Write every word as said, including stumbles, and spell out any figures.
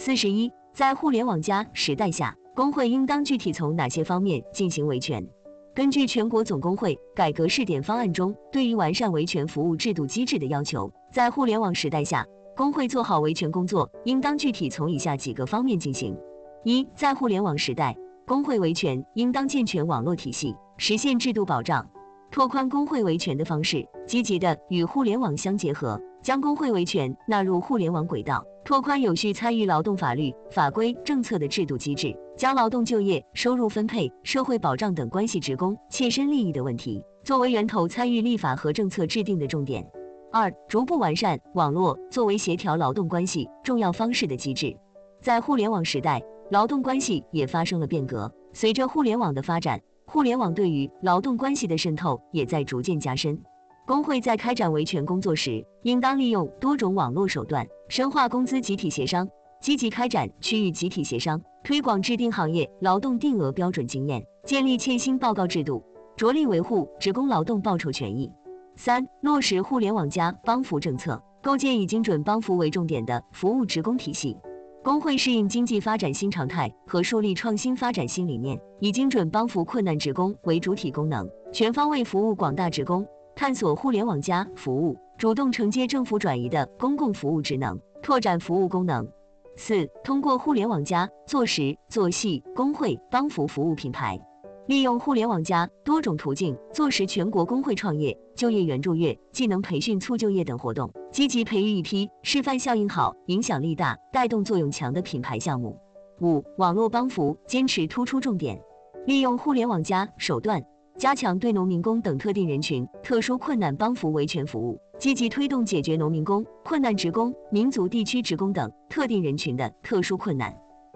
四十一，在互联网加时代下，工会应当具体从哪些方面进行维权？根据全国总工会改革试点方案中对于完善维权服务制度机制的要求，在互联网时代下，工会做好维权工作，应当具体从以下几个方面进行：一，在互联网时代，工会维权应当健全网络体系，实现制度保障，拓宽工会维权的方式，积极的与互联网相结合，将工会维权纳入互联网轨道，拓宽有序参与劳动法律、法规、政策的制度机制，将劳动就业、收入分配、社会保障等关系职工切身利益的问题作为源头参与立法和政策制定的重点。二、逐步完善网络作为协调劳动关系重要方式的机制。在互联网时代，劳动关系也发生了变革，随着互联网的发展，互联网对于劳动关系的渗透也在逐渐加深。工会在开展维权工作时，应当利用多种网络手段，深化工资集体协商，积极开展区域集体协商，推广制定行业劳动定额标准经验，建立欠薪报告制度，着力维护职工劳动报酬权益。三、落实互联网加帮扶政策，构建以精准帮扶为重点的服务职工体系。工会适应经济发展新常态和树立创新发展新理念，以精准帮扶困难职工为主体功能，全方位服务广大职工，探索互联网加服务，主动承接政府转移的公共服务职能，拓展服务功能。四、通过互联网加做实做细工会帮扶服务品牌，利用互联网加多种途径做实全国工会创业、就业援助月、技能培训促就业等活动，积极培育一批示范效应好、影响力大、带动作用强的品牌项目。五、网络帮扶坚持突出重点，利用互联网加手段，加强对农民工等特定人群、特殊困难帮扶维权服务，积极推动解决农民工、困难职工、民族地区职工等特定人群的特殊困难。